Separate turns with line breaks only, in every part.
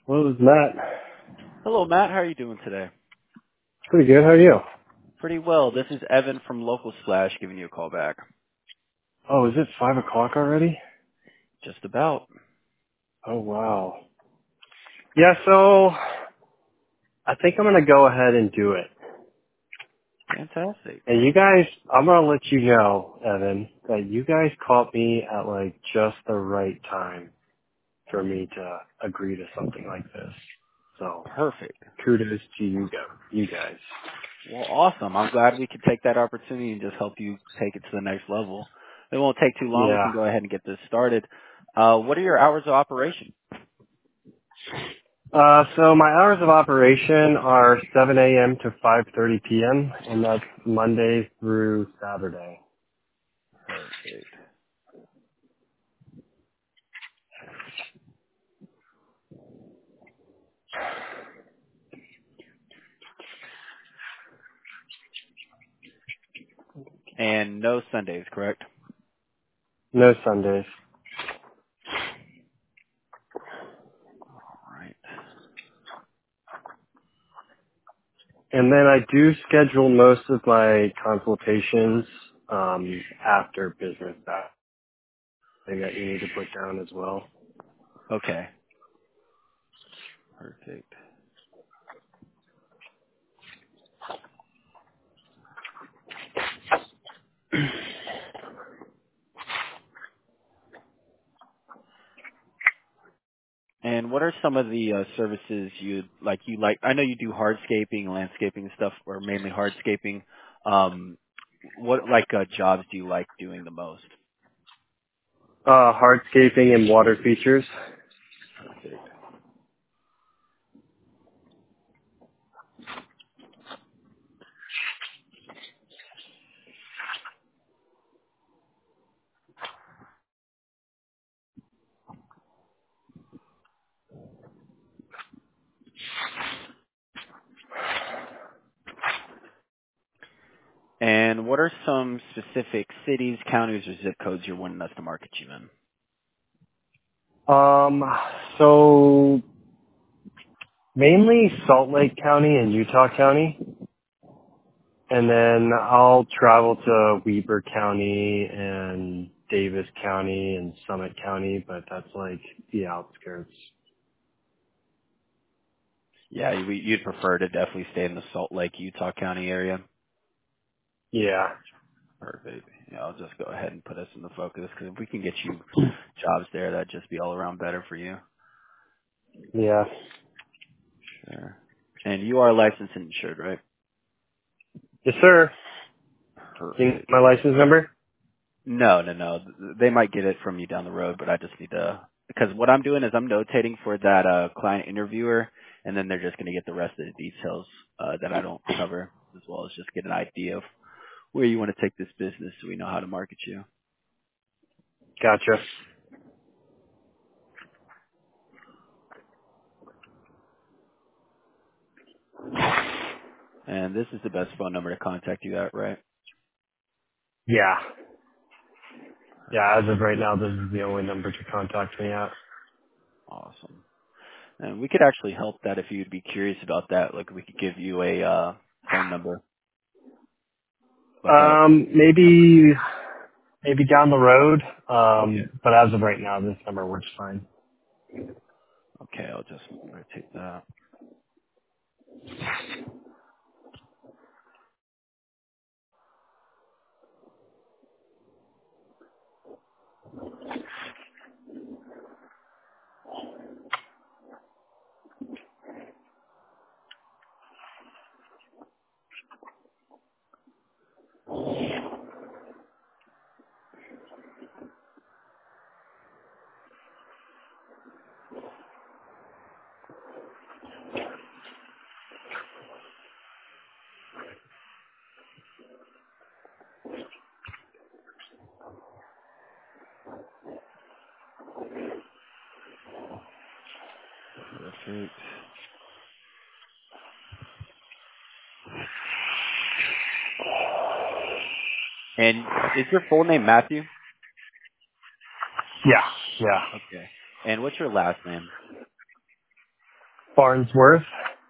Well, this is Matt.
Hello, Matt. How are you doing today?
Pretty good. How are you?
Pretty well. This is Evan from Local Splash giving you a call back.
Oh, is it 5 o'clock already?
Just about.
Oh, wow. Yeah, so I think I'm going to go ahead and do it.
Fantastic.
And you guys, I'm going to let you know, Evan, that you guys caught me at like just the right time for me to agree to something like this. So
Perfect.
kudos to you guys.
Well, awesome. I'm glad we could take that opportunity and just help you take it to the next level. It won't take too long. We
Yeah.
can go ahead and get this started. What are your hours of operation?
So my hours of operation are 7 a.m. to 5:30 p.m. and that's Monday through Saturday.
Perfect. And no Sundays, correct?
No Sundays.
All right.
And then I do schedule most of my consultations after business hours. Thing that you need to put down as well.
Okay. Perfect. And what are some of the services you like? I know you do hardscaping, landscaping and stuff, or mainly hardscaping. Um, what jobs do you like doing the most?
Hardscaping and water features.
Perfect. And what are some specific cities, counties, or zip codes you're wanting us to market you in?
Um, so mainly Salt Lake County and Utah County. And then I'll travel to Weber County and Davis County and Summit County, but that's like the outskirts.
Yeah, you'd prefer to definitely stay in the Salt Lake, Utah County area.
Yeah.
Perfect. Yeah, I'll just go ahead and put us in the focus because if we can get you jobs there, that'd just be all around better for you.
Yeah.
Sure. And you are licensed and insured, right?
Yes, sir. Do you need
Perfect.
my license number?
No, no, no. They might get it from you down the road, but I just need to, because what I'm doing is I'm notating for that client interviewer, and then they're just going to get the rest of the details that I don't cover, as well as just get an idea of where you want to take this business so we know how to market you.
Gotcha.
And this is the best phone number to contact you at, right?
Yeah. Yeah, as of
Perfect.
right now, this is the only number to contact me at.
Awesome. And we could actually help that if you'd be curious about that. Like we could give you a phone number, like a.
Maybe down the road.
Okay.
But as of right now, this number works fine.
Okay, I'll just rotate that. Perfect. And is your full name Matthew?
Yeah. Yeah.
Okay. And what's your last name?
Farnsworth.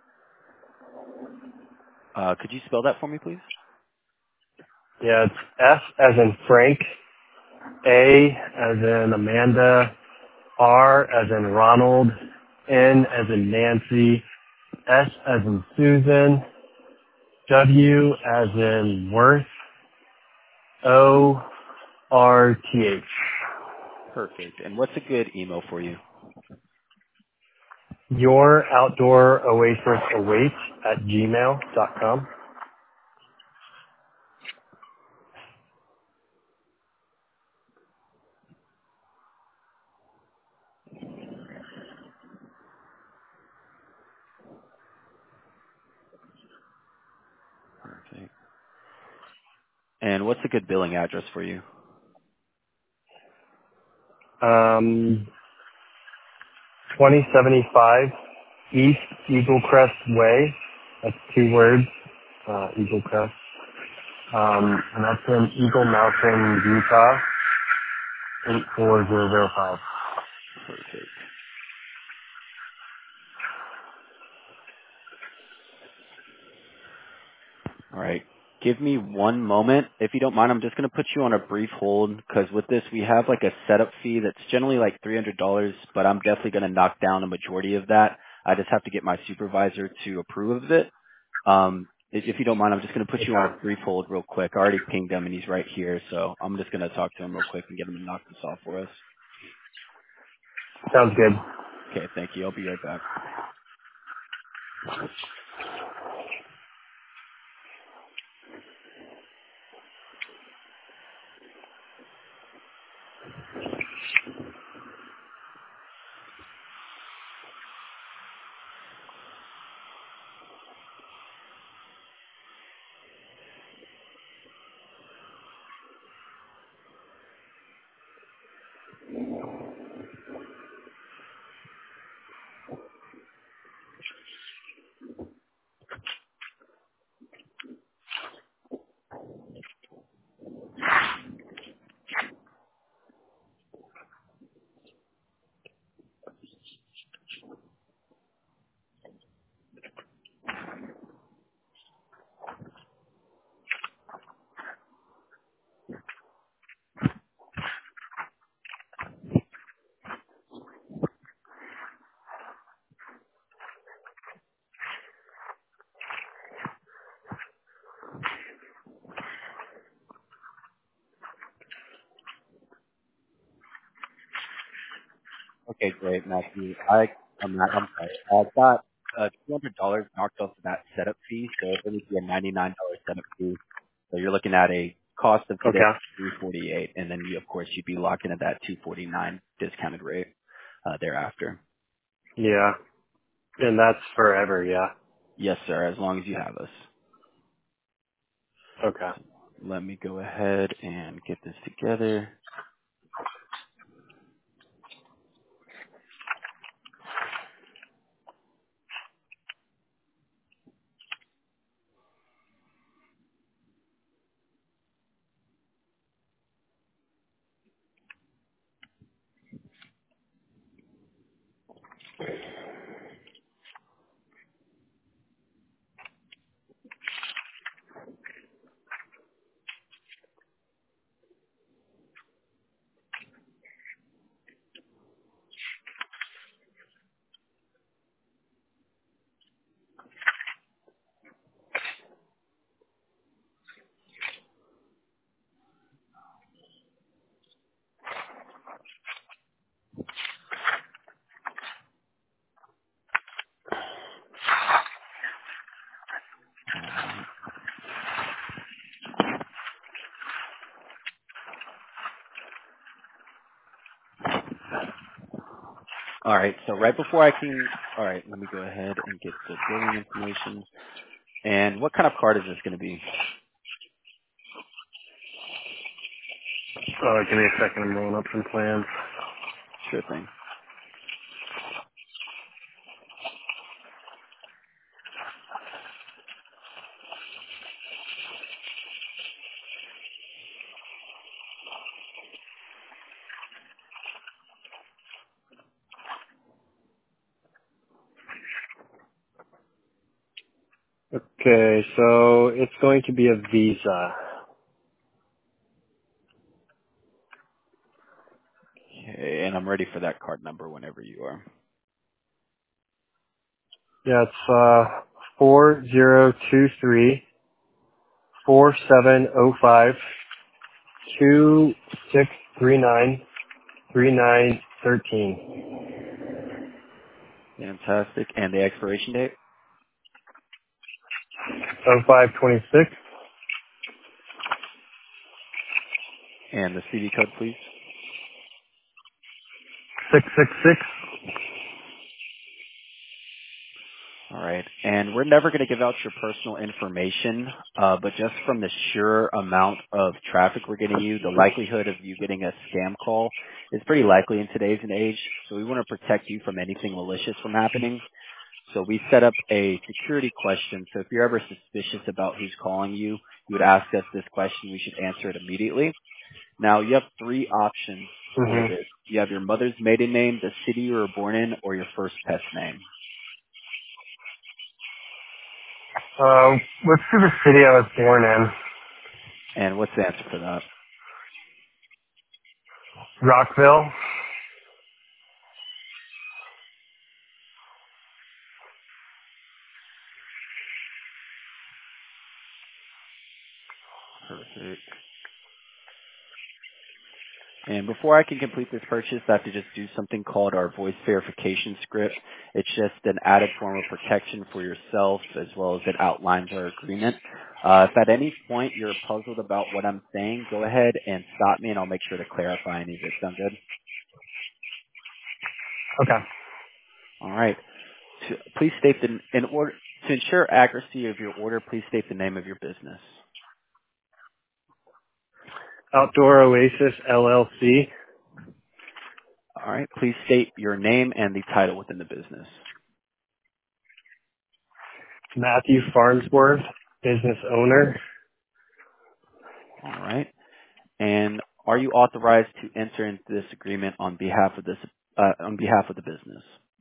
Could you spell that for me, please?
Yeah, it's F as in Frank, A as in Amanda, R as in Ronald, N as in Nancy, S as in Susan, W as in Worth, O R T H.
Perfect. And what's a good email for you?
Your outdoor oasis awaits at gmail.com.
Perfect. And what's a good billing address for you?
2075 East Eagle Crest Way. That's 2 words, Eagle Crest. And that's in Eagle Mountain, Utah, 84005.
Perfect. All right. Give me one moment. If you don't mind, I'm just going to put you on a brief hold because with this, we have like a setup fee that's generally like $300, but I'm definitely going to knock down a majority of that. I just have to get my supervisor to approve of it. If you don't mind, I'm just going to put you on a
Okay.
brief hold real quick. I already pinged him and he's right here, so I'm just going to talk to him real quick and get him to knock this off for us.
Sounds good.
Okay, thank you. I'll be right back. Okay, great, Matthew. I'm sorry. I got $200 knocked off of that setup fee, so it would be a $99 setup fee. So you're looking at a cost of today
Okay.
348, and then you, of course, you'd be locking at that 249 discounted rate thereafter.
Yeah. And that's forever, yeah.
Yes, sir. As long as you have us.
Okay.
Let me go ahead and get this together. All right. All right. So right before I can, all right, let me go ahead and get the billing information. And what kind of card is this going to be?
Give me a second. I'm rolling up some plans.
Sure thing.
Okay, so it's going to be a Visa.
Okay, and I'm ready for that card number whenever you are.
Yeah, it's 4023-4705-2639-3913.
Fantastic. And the expiration date
0526
and the CVV code, please.
666.
All right. And we're never going to give out your personal information, but just from the sheer amount of traffic we're getting you, the likelihood of you getting a scam call is pretty likely in today's and age. So we want to protect you from anything malicious from happening. So we set up a security question. So if you're ever suspicious about who's calling you, you would ask us this question. We should answer it immediately. Now you have three options for
Mm-hmm.
this. You have your mother's maiden name, the city you were born in, or your first pet's name.
Let's do the city I was born in.
And what's the answer for that?
Rockville.
Perfect. And before I can complete this purchase, I have to just do something called our voice verification script. It's just an added form of protection for yourself as well as it outlines our agreement. If at any point you're puzzled about what I'm saying, go ahead and stop me and I'll make sure to clarify any of it. Sound good?
Okay.
All right. Please state in order to ensure accuracy of your order, please state the name of your business.
Outdoor Oasis LLC.
All right. Please state your name and the title within the business.
Matthew Farnsworth, business owner.
All right. And are you authorized to enter into this agreement on behalf of the business?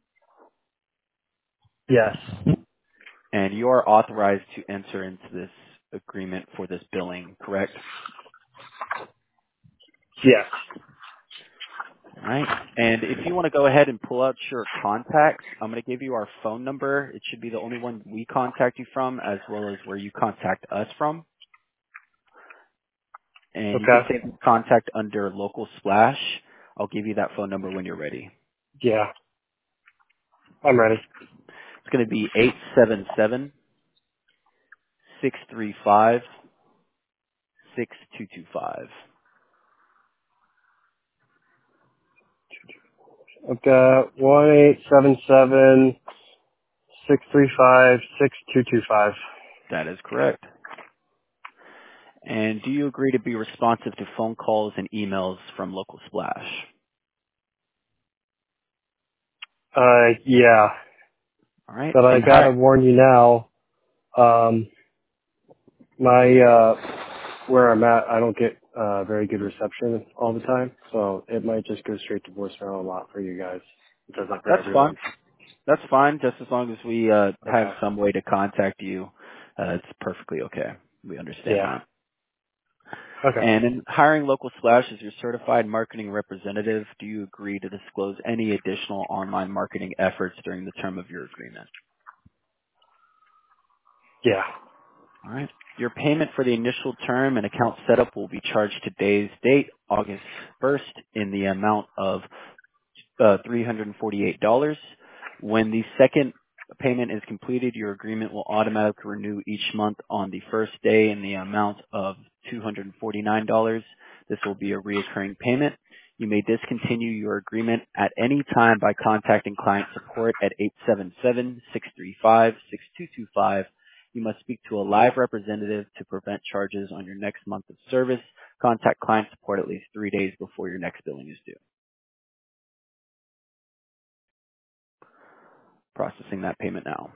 Yes.
And you are authorized to enter into this agreement for this billing, correct?
Yes.
All right. And if you want to go ahead and pull out your contacts, I'm going to give you our phone number. It should be the only one we contact you from, as well as where you contact us from. And you can
Okay.
save the contact under Local Splash. I'll give you that phone number when you're ready.
Yeah. I'm ready.
It's going to be 877-635-6225.
Okay. 1-877-635-6225.
That is correct. And do you agree to be responsive to phone calls and emails from Local Splash?
Yeah.
All right.
But I
And
gotta
hi.
warn you now, where I'm at, I don't get, very good reception all the time, so it might just go straight to voicemail a lot for you guys. It doesn't for
That's fine.
everyone.
That's fine. Just as long as we have
Okay.
some way to contact you, it's perfectly okay. We understand
Yeah.
that.
Okay.
And in hiring Local Splash as your certified marketing representative, do you agree to disclose any additional online marketing efforts during the term of your agreement?
Yeah.
All right. Your payment for the initial term and account setup will be charged today's date, August 1st, in the amount of $348. When the second payment is completed, your agreement will automatically renew each month on the first day in the amount of $249. This will be a reoccurring payment. You may discontinue your agreement at any time by contacting client support at 877-635-6225. You must speak to a live representative to prevent charges on your next month of service. Contact client support at least 3 days before your next billing is due. Processing that payment now.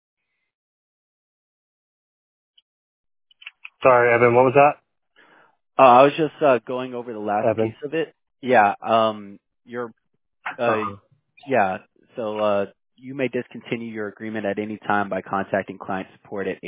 Sorry, Evan, what was that?
I was just going over the last piece
Evan.
of it. Yeah. Your
Uh-huh.
yeah. So you may discontinue your agreement at any time by contacting client support at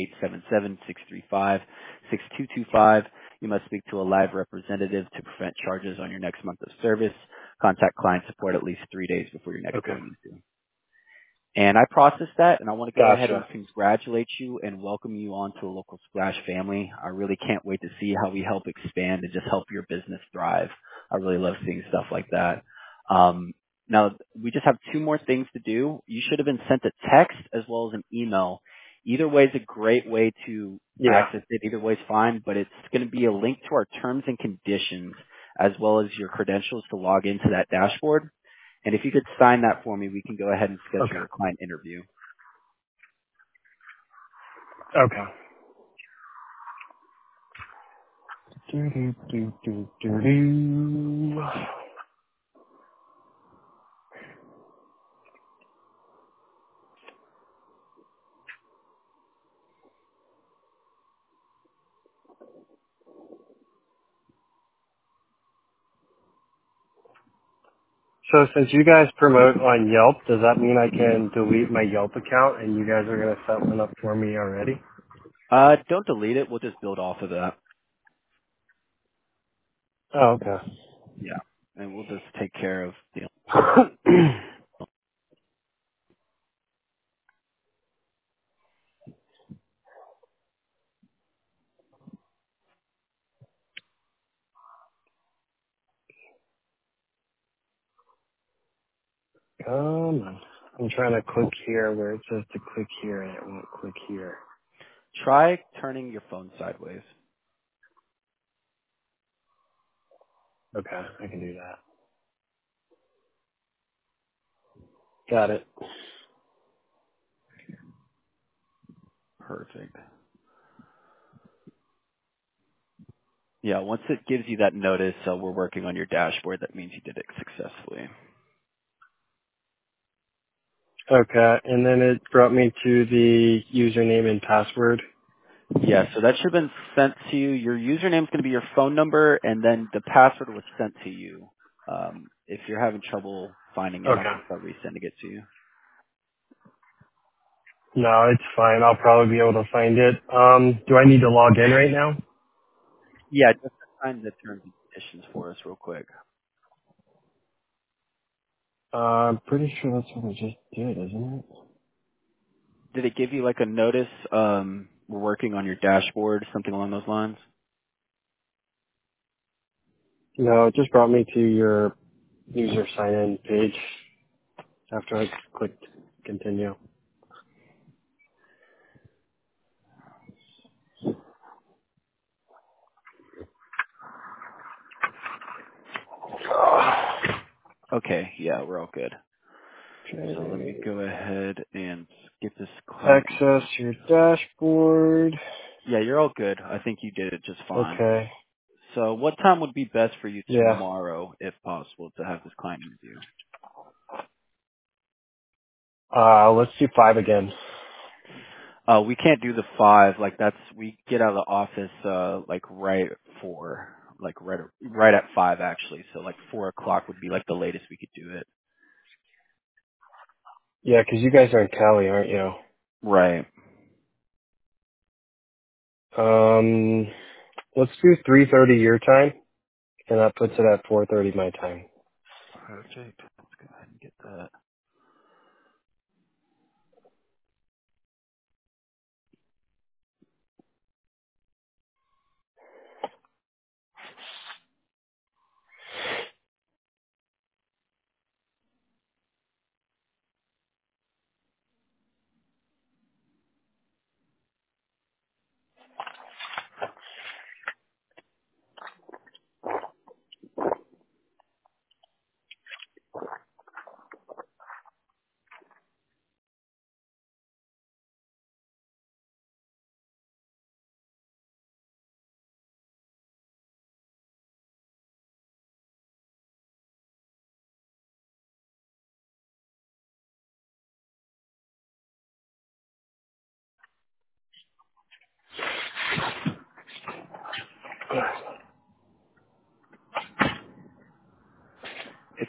877-635-6225. You must speak to a live representative to prevent charges on your next month of service. Contact client support at least 3 days before your next
Okay.
billing is due. And I processed that, and I want to go ahead and
Gotcha.
congratulate you and welcome you onto a local Splash family. I really can't wait to see how we help expand and just help your business thrive. I really love seeing stuff like that. Now, we just have two more things to do. You should have been sent a text as well as an email. Either way is a great way to
Yeah.
access it. Either way is fine, but it's going to be a link to our terms and conditions as well as your credentials to log into that dashboard. And if you could sign that for me, we can go ahead and schedule
Okay.
your client interview.
Okay. Do, do, do, do, do, do. So since you guys promote on Yelp, does that mean I can delete my Yelp account and you guys are going to set one up for me already?
Don't delete it. We'll just build off of that.
Oh, okay.
Yeah. And we'll just take care of,
Come on. I'm trying to click here where it says to click here and it won't click here.
try turning your phone sideways.
Okay, I can do that. Got it.
Perfect. Yeah. Once it gives you that notice, we're working on your dashboard. That means you did it successfully.
Okay, and then it brought me to the username and password.
Yeah. So that should have been sent to you. Your username is going to be your phone number, and then the password was sent to you. If you're having trouble finding it, I
Okay.
can start resending it to you.
No, it's fine. I'll probably be able to find it. Do I need to log in right now?
Yeah, just sign the terms and conditions for us real quick.
I'm pretty sure that's what I just did, isn't it?
Did it give you like a notice? We're working on your dashboard, something along those lines.
No, it just brought me to your user sign-in page after I clicked continue.
Okay, yeah, we're all good. So let me
Okay.
go ahead and get this client.
Access your dashboard.
Yeah, you're all good. I think you did it just fine.
Okay.
So what time would be best for you
Yeah.
tomorrow, if possible, to have this client interview?
Let's do 5 again.
We can't do the 5. Like we get out of the office like right at 4, like right at 5 actually. So like 4 o'clock would be like the latest we could do it.
Yeah, 'cause you guys are in Cali, aren't you?
Right.
Let's do 3:30 your time, and that puts it at 4:30 my time.
Perfect. Let's go ahead and get that.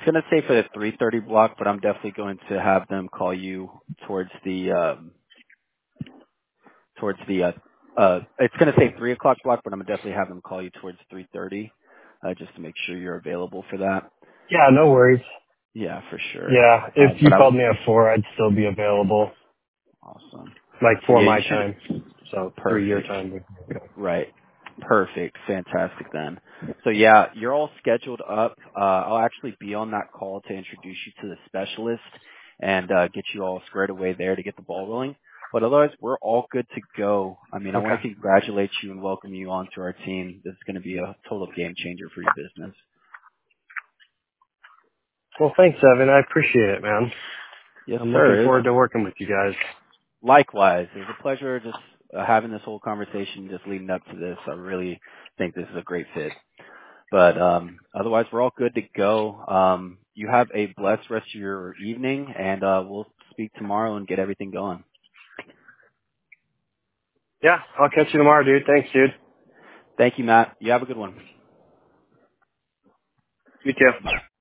It's going to say for the 3:30 block, but I'm definitely going to have them call you towards the it's going to say 3 o'clock block, but I'm going to definitely have them call you towards 3:30, just to make sure you're available for that.
Yeah, no worries.
Yeah, for sure.
Yeah, if you
But
called me at 4, I'd still be available.
awesome.
Like
So
4
yeah, you
my
should
time. So 3 your
perfect.
time.
Right. Perfect. Fantastic then. So yeah, you're all scheduled up. I'll actually be on that call to introduce you to the specialist and get you all squared away there to get the ball rolling. But otherwise, we're all good to go. I mean, I want
Okay.
to congratulate you and welcome you onto our team. This is going to be a total game changer for your business.
Well, thanks, Evan. I appreciate it, man.
Yes,
I'm looking
sir.
forward to working with you guys.
Likewise. It was a pleasure just having this whole conversation just leading up to this. I really think this is a great fit. But otherwise, we're all good to go. You have a blessed rest of your evening, and we'll speak tomorrow and get everything going.
Yeah, I'll catch you tomorrow, dude. Thanks, dude.
Thank you, Matt. You have a good one.
You too.
Bye.